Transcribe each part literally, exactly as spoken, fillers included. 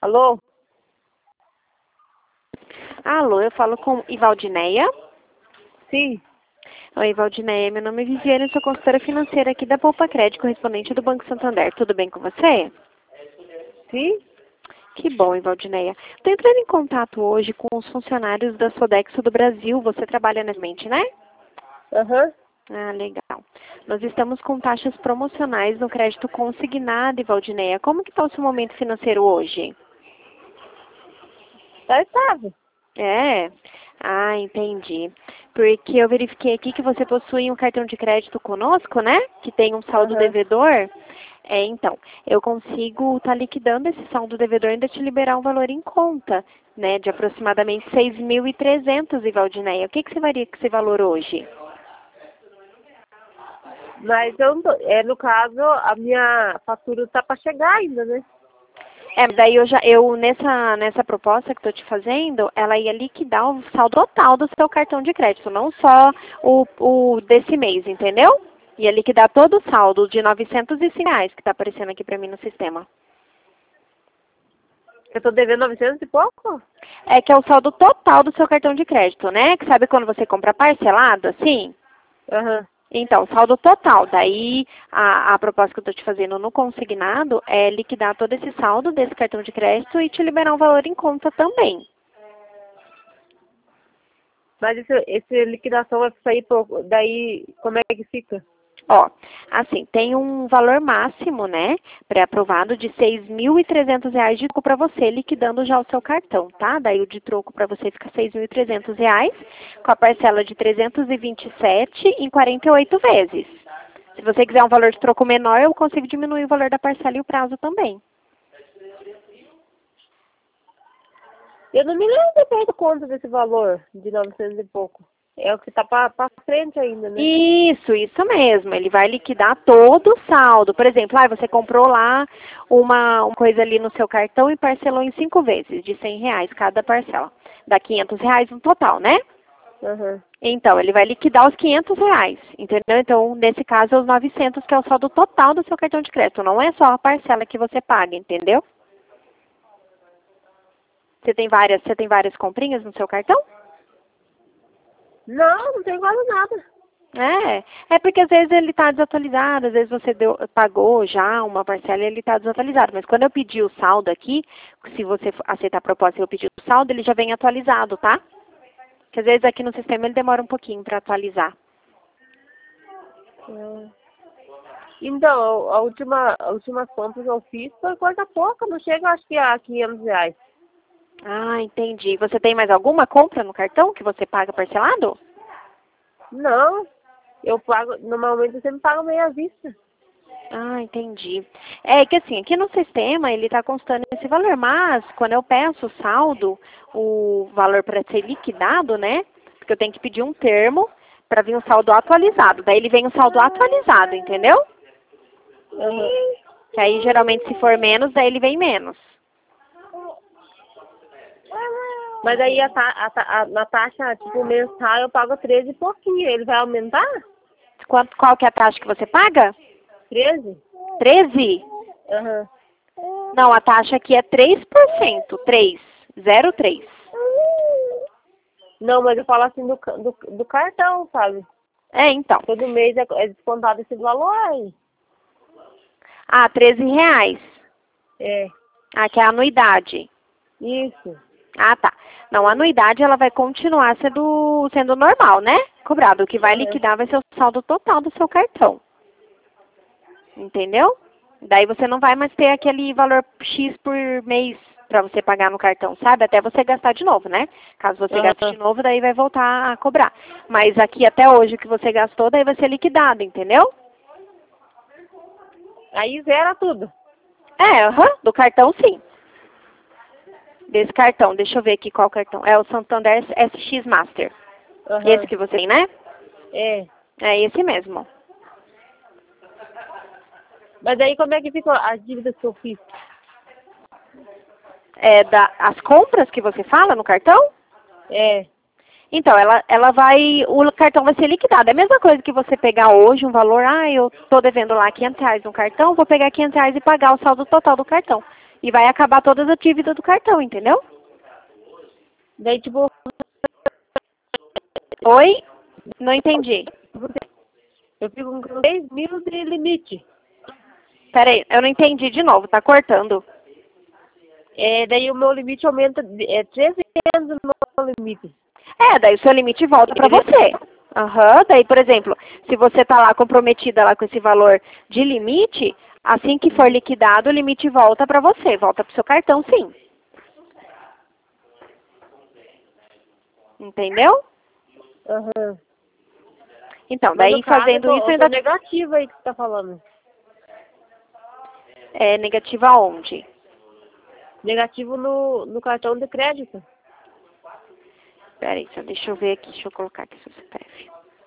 Alô? Alô, eu falo com Ivaldineia. Sim. Oi, Ivaldineia, meu nome é Viviane, eu sou consultora financeira aqui da Poupa Crédito, correspondente do Banco Santander. Tudo bem com você? Sim? Que bom, Ivaldineia. Estou entrando em contato hoje com os funcionários da Sodexo do Brasil. Você trabalha na mente, né? Aham. Ah, legal. Nós estamos com taxas promocionais no crédito consignado, Ivaldineia. Como que está o seu momento financeiro hoje? Tá estável. É? Ah, entendi. Porque eu verifiquei aqui que você possui um cartão de crédito conosco, né? Que tem um saldo Aham. devedor. É, então, eu consigo estar liquidando esse saldo devedor e ainda te liberar um valor em conta, né? De aproximadamente seis mil e trezentos, Ivaldineia. O que, que você varia com esse valor hoje? Mas eu não tô, é, no caso, a minha fatura tá para chegar ainda, né? É, daí eu já, eu, nessa, nessa proposta que estou te fazendo, ela ia liquidar o saldo total do seu cartão de crédito, não só o, o desse mês, entendeu? Ia liquidar todo o saldo de novecentos e cinco reais que está aparecendo aqui para mim no sistema. Eu tô devendo novecentos e pouco? É que é o saldo total do seu cartão de crédito, né? Que sabe quando você compra parcelado, assim? Aham. Então, saldo total. Daí, a, a proposta que eu estou te fazendo no consignado é liquidar todo esse saldo desse cartão de crédito e te liberar um valor em conta também. Mas esse, esse liquidação vai sair pouco. Daí, como é que fica? Ó, assim, tem um valor máximo, né, pré-aprovado de seis mil e trezentos reais de troco para você, liquidando já o seu cartão, tá? Daí o de troco para você fica seis mil e trezentos reais, com a parcela de trezentos e vinte e sete em quarenta e oito vezes. Se você quiser um valor de troco menor, eu consigo diminuir o valor da parcela e o prazo também. Eu não me lembro de ter feito conta desse valor de novecentos e pouco. É o que tá para frente ainda, né? Isso, isso mesmo. Ele vai liquidar todo o saldo. Por exemplo, ah, você comprou lá uma, uma coisa ali no seu cartão e parcelou em cinco vezes, de cem reais cada parcela. Dá quinhentos reais no total, né? Aham. Então, ele vai liquidar os quinhentos reais, entendeu? Então, nesse caso, é os novecentos, que é o saldo total do seu cartão de crédito. Não é só a parcela que você paga, entendeu? Você tem várias, você tem várias comprinhas no seu cartão? Não, não tem quase nada. É, é porque às vezes ele está desatualizado, às vezes você deu, pagou já uma parcela e ele está desatualizado. Mas quando eu pedir o saldo aqui, se você aceitar a proposta e eu pedir o saldo, ele já vem atualizado, tá? Porque às vezes aqui no sistema ele demora um pouquinho para atualizar. Ah. Então, a última, a última compra que eu fiz foi coisa pouca, não chega acho que a quinhentos reais. Ah, entendi. Você tem mais alguma compra no cartão que você paga parcelado? Não, eu pago, normalmente eu sempre pago meia vista. Ah, entendi. É que assim, aqui no sistema ele está constando esse valor, mas quando eu peço o saldo, o valor para ser liquidado, né? Porque eu tenho que pedir um termo para vir um saldo atualizado. Daí ele vem um saldo atualizado, entendeu? Uhum. Que aí geralmente se for menos, daí ele vem menos. Mas aí a, ta, a, ta- a, na taxa, tipo, mensal eu pago treze e pouquinho. Ele vai aumentar? Quanto, qual que é a taxa que você paga? treze? treze? Aham. Não, a taxa aqui é três por cento. três. zero três. Não, mas eu falo assim do, ca- do, do cartão, sabe? É, então. Todo mês é, é descontado esse valor aí. Ah, treze reais. É, Ah, que é a anuidade. isso. Ah, tá. Não, a anuidade ela vai continuar sendo, sendo normal, né? Cobrado. O que vai Aham. liquidar vai ser o saldo total do seu cartão. Entendeu? Daí você não vai mais ter aquele valor X por mês para você pagar no cartão, sabe? Até você gastar de novo, né? Caso você gaste de Aham. novo, daí vai voltar a cobrar. Mas aqui até hoje o que você gastou, daí vai ser liquidado, entendeu? Aí zera tudo. É, aham, do cartão sim. Desse cartão, deixa eu ver aqui qual cartão. É o Santander S X Master. Esse Aham. que você tem, né? É. É esse mesmo. Mas aí como é que ficam as dívidas que eu fiz? É da, as compras que você fala no cartão? É. Então, ela, ela vai, o cartão vai ser liquidado. É a mesma coisa que você pegar hoje um valor, ah, eu tô devendo lá quinhentos reais no cartão, vou pegar quinhentos reais e pagar o saldo total do cartão. E vai acabar todas as dívidas do cartão, entendeu? Daí, tipo, Oi? Não entendi. eu fico com seis mil de limite. Peraí, eu não entendi de novo, tá cortando. É, daí o meu limite aumenta, de- é trezentos o meu limite. É, daí o seu limite volta pra você. Aham, daí, por exemplo, se você tá lá comprometida lá com esse valor de limite, assim que for liquidado, o limite volta pra você, volta pro seu cartão, sim. Entendeu? Aham. Então, Mas daí no caso, eu fazendo tô, isso eu tô ainda negativa aí que você tá falando. é negativa aonde? Negativo no, no cartão de crédito. Peraí, só deixa eu ver aqui, deixa eu colocar aqui seu C P F.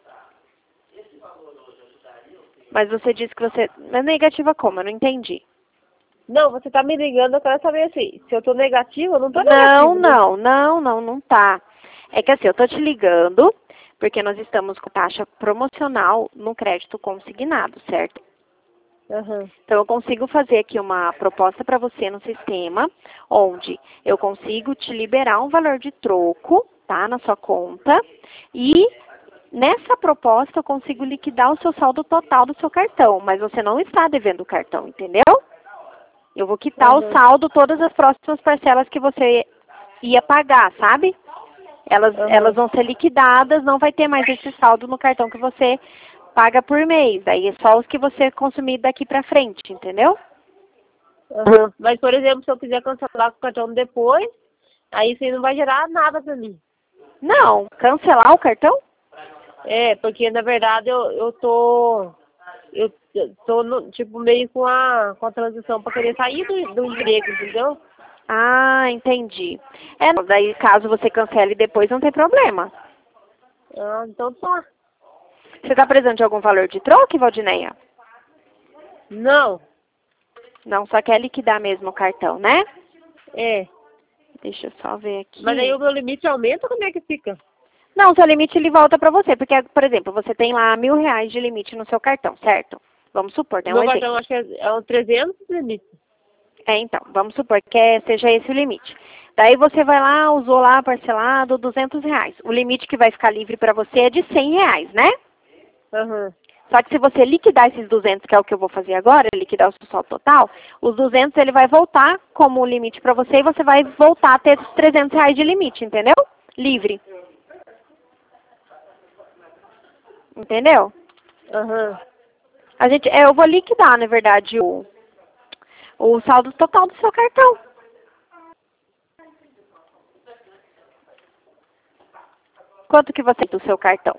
Mas você disse que você... É negativa como? Eu não entendi. Não, você tá me ligando, eu quero saber assim, se eu tô negativa, eu não tô Não, negativa, né? não, não, não, não tá. É que assim, eu tô te ligando porque nós estamos com taxa promocional no crédito consignado, certo? Aham. Então, eu consigo fazer aqui uma proposta para você no sistema, onde eu consigo te liberar um valor de troco, tá, na sua conta, e nessa proposta eu consigo liquidar o seu saldo total do seu cartão, mas você não está devendo o cartão, entendeu? Eu vou quitar o Aham. saldo, todas as próximas parcelas que você ia pagar, sabe? Elas, elas Aham. vão ser liquidadas, não vai ter mais esse saldo no cartão que você paga por mês. Daí é só os que você consumir daqui pra frente, entendeu? Aham. Mas, por exemplo, se eu quiser cancelar com o cartão depois, aí isso aí não vai gerar nada pra mim. Não, cancelar o cartão? É, porque na verdade eu, eu tô. Eu eu tô no, tipo meio com a, com a transição pra querer sair do, do emprego, entendeu? Ah, entendi. É, não, daí caso você cancele depois não tem problema. Ah, então tá. Você tá precisando de algum valor de troco, Valdineia? Não, Não, só quer liquidar mesmo o cartão, né? é. Deixa eu só ver Mas aí aqui. o meu limite aumenta, como é que fica? Não, seu limite ele volta pra você, porque, por exemplo, você tem lá mil reais de limite no seu cartão, certo? Vamos supor, O tem um meu exemplo. cartão acho que é, é um trezentos de limite. É, então, vamos supor que é- seja esse o limite. Daí você vai lá, usou lá parcelado duzentos reais. O limite que vai ficar livre para você é de cem reais, né? Aham. Só que se você liquidar esses duzentos, que é o que eu vou fazer agora, liquidar o seu saldo total, os duzentos ele vai voltar como limite para você e você vai voltar a ter esses trezentos reais de limite, entendeu? Livre. Entendeu? Aham. A gente, é, eu vou liquidar, na verdade, o, o saldo total do seu cartão. Quanto que você tem do seu cartão?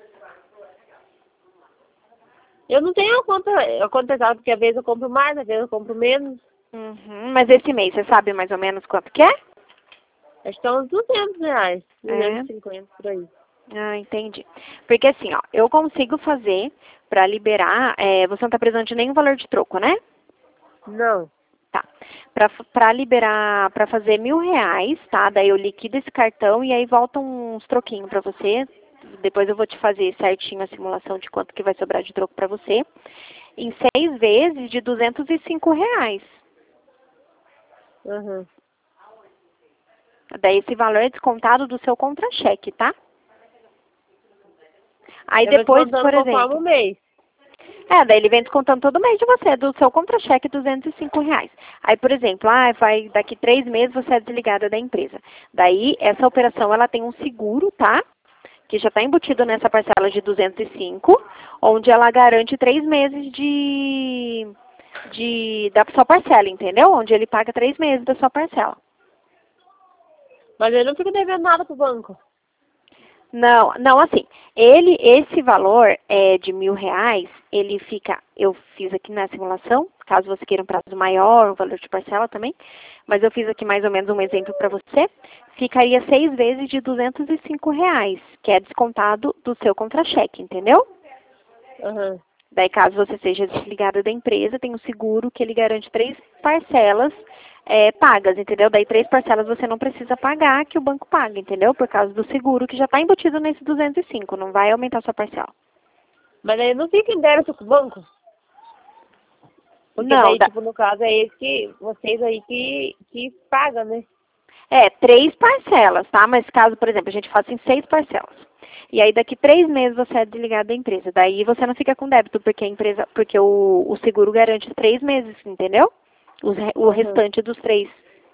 Eu não tenho a conta, a conta exata, porque às vezes eu compro mais, às vezes eu compro menos. Uhum, mas esse mês, você sabe mais ou menos quanto que é? Acho que é uns duzentos reais. É. duzentos e cinquenta por aí. Ah, entendi. Porque assim, ó, eu consigo fazer para liberar, é, você não está precisando de nenhum valor de troco, né? Não. Tá. Para para liberar, para fazer mil reais, tá? Daí eu liquido esse cartão e aí voltam uns troquinhos para você. Depois eu vou te fazer certinho a simulação de quanto que vai sobrar de troco para você. Em seis vezes de duzentos e cinco reais. Aham. Daí esse valor é descontado do seu contra-cheque, tá? Aí Eu vou depois, descontando por conforme exemplo... o mês. É, daí ele vem descontando todo mês de você, do seu contra-cheque, duzentos e cinco reais. Aí, por exemplo, ah, vai, daqui três meses você é desligada da empresa. Daí, essa operação, ela tem um seguro, tá? Que já está embutido nessa parcela de duzentos e cinco, onde ela garante três meses de, de da sua parcela, entendeu? Onde ele paga três meses da sua parcela. Mas eu não fico devendo nada pro banco. Não, não assim. Ele, esse valor é de mil reais, ele fica, eu fiz aqui na simulação, caso você queira um prazo maior, um valor de parcela também, mas eu fiz aqui mais ou menos um exemplo para você, ficaria seis vezes de duzentos e cinco reais, que é descontado do seu contra-cheque, entendeu? Aham. Daí, caso você seja desligada da empresa, tem um seguro que ele garante três parcelas é, pagas, entendeu? Daí, três parcelas você não precisa pagar, que o banco paga, entendeu? Por causa do seguro que já está embutido nesse duzentos e cinco, não vai aumentar sua parcela. Mas aí não fica em débito com o banco. Porque Não, daí, dá, tipo, no caso, é esse que, vocês aí que, que pagam, né? é, três parcelas, tá? Mas caso, por exemplo, a gente faça em seis parcelas. E aí daqui três meses você é desligado da empresa. Daí você não fica com débito, porque a empresa, porque o, o seguro garante três meses, entendeu? Os re- o Uhum. restante dos três.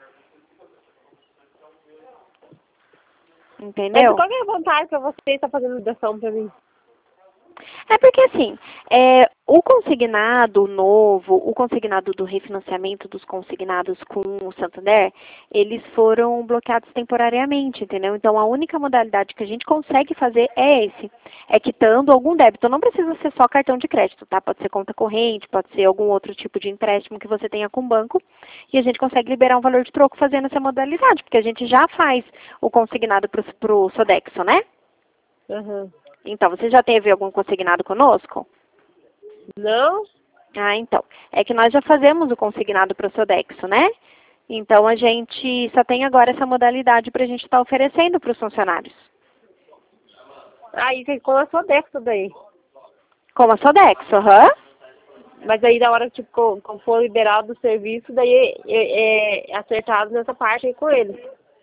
Mas Entendeu? qual que é a vantagem pra você estar fazendo ligação pra mim? É porque assim, é, o consignado novo, o consignado do refinanciamento dos consignados com o Santander, eles foram bloqueados temporariamente, entendeu? Então a única modalidade que a gente consegue fazer é esse, é quitando algum débito. Não precisa ser só cartão de crédito, tá? Pode ser conta corrente, pode ser algum outro tipo de empréstimo que você tenha com o banco, e a gente consegue liberar um valor de troco fazendo essa modalidade, porque a gente já faz o consignado para o Sodexo, né? Uhum. Então, você já teve algum consignado conosco? Não? Ah, então. É que nós já fazemos o consignado para o Sodexo, né? Então, a gente só tem agora essa modalidade para a gente estar oferecendo para os funcionários. Aí você com a sua Dexa daí. Como a Sodexo, aham. Mas aí na hora que tipo, co- quando for liberado do serviço, daí é, é, é acertado nessa parte aí com eles.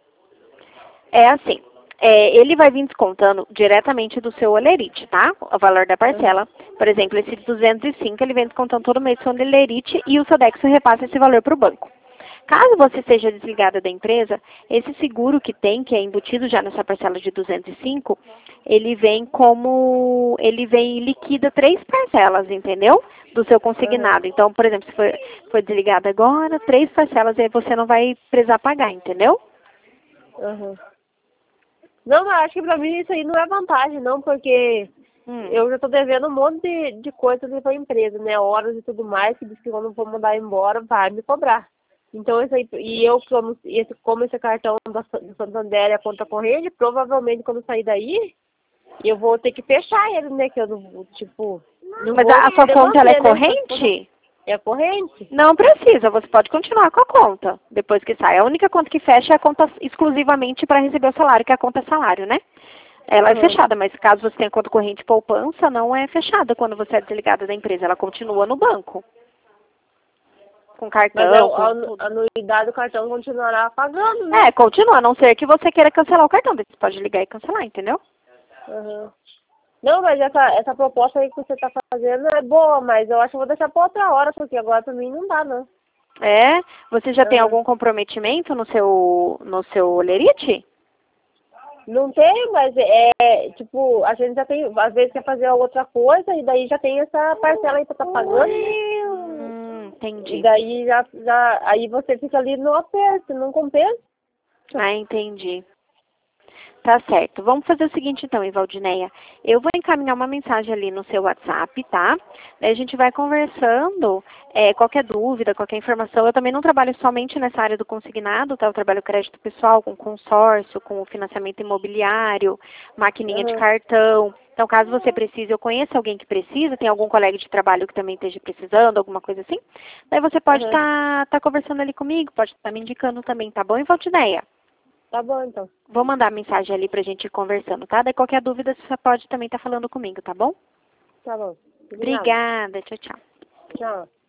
É assim. É, ele vai vir descontando diretamente do seu olerite, tá? O valor da Uhum. parcela. Por exemplo, esse duzentos e cinco, ele vem descontando todo mês do seu olerite e o Sodexo repassa esse valor para o banco. Caso você seja desligada da empresa, esse seguro que tem, que é embutido já nessa parcela de duzentos e cinco, ele vem como, ele vem e liquida três parcelas, entendeu? Do seu Uhum. consignado. Então, por exemplo, se for, for desligada agora, três parcelas, aí você não vai precisar pagar, entendeu? Uhum. Não, mas acho que pra mim isso aí não é vantagem, não, porque Hum. eu já tô devendo um monte de, de coisas ali pra empresa, né? Horas e tudo mais, que diz que quando eu for mandar embora, vai me cobrar. Então, isso aí, e eu, como esse, como esse cartão da, Sa- do Santander é a conta corrente, provavelmente quando eu sair daí, eu vou ter que fechar ele, né? Que eu não, vou, tipo, não Mas vou a, a sua poder conta, ela é manter, né? Só se for- corrente? É corrente? Não precisa, você pode continuar com a conta depois que sai. A única conta que fecha é a conta exclusivamente para receber o salário, que é a conta salário, né? Ela é Uhum. fechada, mas caso você tenha conta corrente poupança, não é fechada quando você é desligada da empresa. Ela continua no banco, com Mas a, cartão, a com anu- a tudo. anuidade do cartão continuará pagando, né? É, continua, a não ser que você queira cancelar o cartão. Daí você pode ligar e cancelar, entendeu? Uhum. Não, mas essa, essa proposta aí que você tá fazendo é boa, mas eu acho que eu vou deixar pra outra hora, porque agora pra mim não dá, não. É, você já tem Uhum. algum comprometimento no seu, no seu olerite? Não tem, mas é, tipo, a gente já tem, às vezes quer fazer outra coisa e daí já tem essa parcela aí pra tá pagando. Hum, E entendi. daí já, já, aí você fica ali no aperto, não compensa. Ah, entendi. Tá certo. Vamos fazer o seguinte então, Ivaldineia. Eu vou encaminhar uma mensagem ali no seu WhatsApp, tá? Daí a gente vai conversando. É, qualquer dúvida, qualquer informação. Eu também não trabalho somente nessa área do consignado, tá? Eu trabalho crédito pessoal, com consórcio, com financiamento imobiliário, maquininha de Uhum, cartão. Então, caso você precise, eu conheço alguém que precisa, tem algum colega de trabalho que também esteja precisando, alguma coisa assim. Daí você pode uhum. estar tá, tá conversando ali comigo, pode estar tá me indicando também, tá bom, Ivaldineia? Tá bom, então. Vou mandar mensagem ali pra gente ir conversando, tá? Daí qualquer dúvida você pode também estar falando comigo, tá bom? Tá bom. Obrigada. Obrigada, tchau, tchau. Tchau.